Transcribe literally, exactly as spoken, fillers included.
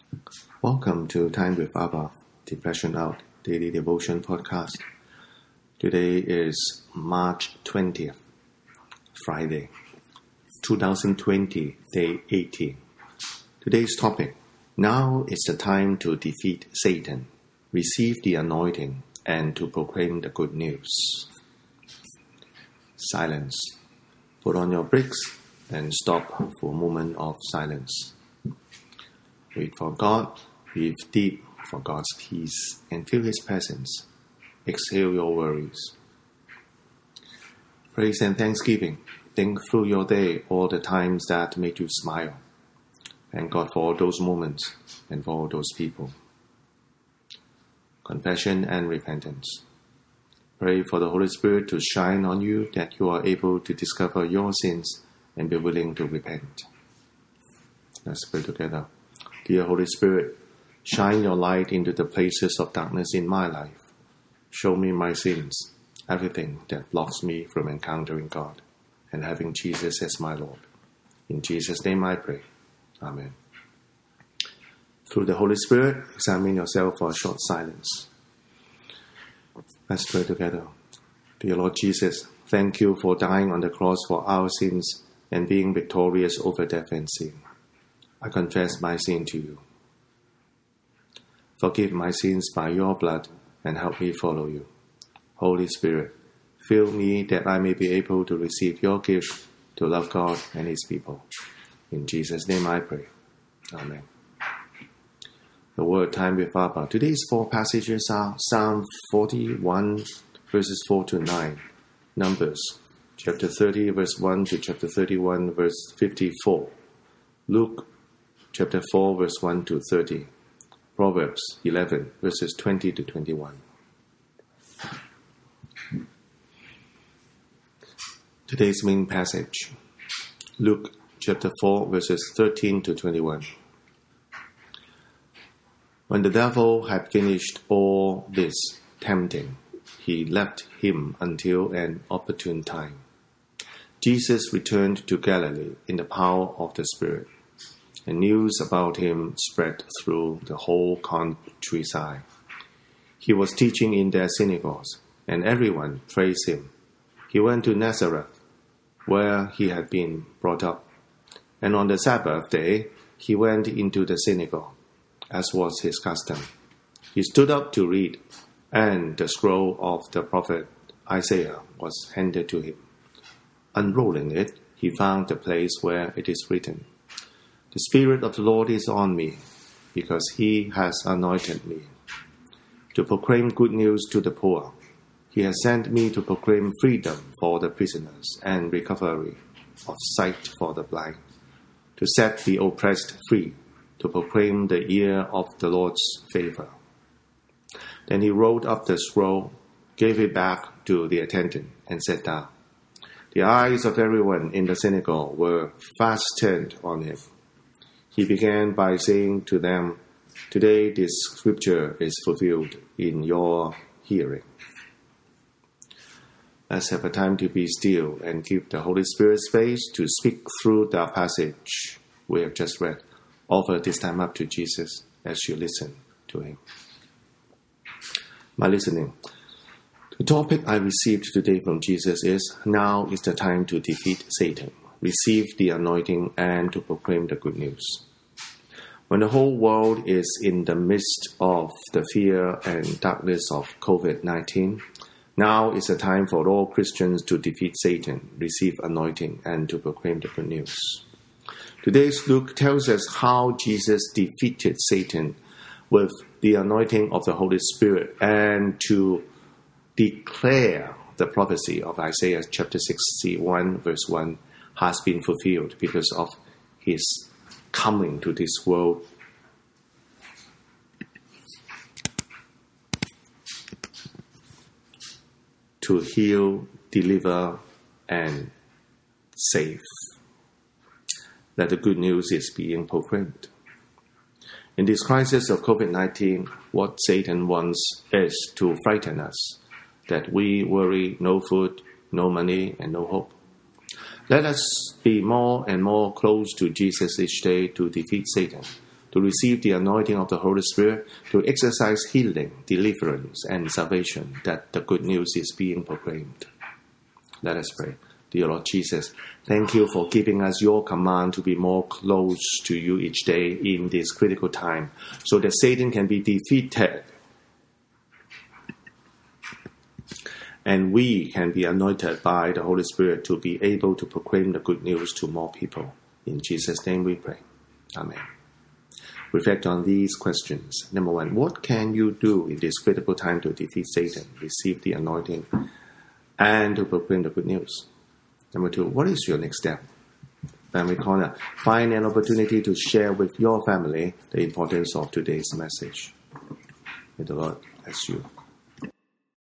Welcome to Time with Abba, Depression Out Daily Devotion Podcast. Today is March twentieth, Friday, twenty twenty, Day eighteen. Today's topic, now is the time to defeat Satan, receive the anointing, and to proclaim the good news. Silence. Put on your brakes and stop for a moment of silence. Wait for God. Breathe deep for God's peace and feel His presence. Exhale your worries. Praise and thanksgiving. Think through your day all the times that made you smile. Thank God for all those moments and for all those people. Confession and repentance. Pray for the Holy Spirit to shine on you that you are able to discover your sins and be willing to repent. Let's pray together. Dear Holy Spirit, shine your light into the places of darkness in my life. Show me my sins, everything that blocks me from encountering God and having Jesus as my Lord. In Jesus' name I pray. Amen. Through the Holy Spirit, examine yourself for a short silence. Let's pray together. Dear Lord Jesus, thank you for dying on the cross for our sins and being victorious over death and sin. I confess my sin to you. Forgive my sins by your blood and help me follow you. Holy Spirit, fill me that I may be able to receive your gift to love God and His people. In Jesus' name I pray. Amen. The word Time with Abba. Today's four passages are Psalm forty-one, verses four to nine. Numbers, chapter thirty, verse one to chapter thirty-one, verse fifty-four. Luke, chapter four, verse one to thirty. Proverbs eleven, verses twenty to twenty-one. Today's main passage, Luke chapter four, verses thirteen to twenty-one. When the devil had finished all this tempting, he left him until an opportune time. Jesus returned to Galilee in the power of the Spirit, and news about him spread through the whole countryside. He was teaching in their synagogues, and everyone praised him. He went to Nazareth, where he had been brought up, and on the Sabbath day he went into the synagogue, as was his custom. He stood up to read, and the scroll of the prophet Isaiah was handed to him. Unrolling it, he found the place where it is written, "The Spirit of the Lord is on me, because He has anointed me to proclaim good news to the poor. He has sent me to proclaim freedom for the prisoners and recovery of sight for the blind, to set the oppressed free, to proclaim the year of the Lord's favor." Then he rolled up the scroll, gave it back to the attendant, and sat down. The eyes of everyone in the synagogue were fastened on him. He began by saying to them, "Today this scripture is fulfilled in your hearing." Let's have a time to be still and give the Holy Spirit space to speak through the passage we have just read. Offer this time up to Jesus as you listen to Him. My listening. The topic I received today from Jesus is, now is the time to defeat Satan, receive the anointing, and to proclaim the good news. When the whole world is in the midst of the fear and darkness of covid nineteen, now is the time for all Christians to defeat Satan, receive anointing, and to proclaim the good news. Today's Luke tells us how Jesus defeated Satan with the anointing of the Holy Spirit and to declare the prophecy of Isaiah chapter sixty-one verse one has been fulfilled because of His coming to this world to heal, deliver, and save. That the good news is being proclaimed. In this crisis of covid nineteen, what Satan wants is to frighten us, that we worry, no food, no money, and no hope. Let us be more and more close to Jesus each day to defeat Satan, to receive the anointing of the Holy Spirit, to exercise healing, deliverance, and salvation, that the good news is being proclaimed. Let us pray. Dear Lord Jesus, thank you for giving us your command to be more close to you each day in this critical time, so that Satan can be defeated and we can be anointed by the Holy Spirit to be able to proclaim the good news to more people. In Jesus' name we pray. Amen. Reflect on these questions. Number one, what can you do in this critical time to defeat Satan, receive the anointing, and to proclaim the good news? Number two, what is your next step? Family Corner, find an opportunity to share with your family the importance of today's message. May the Lord bless you.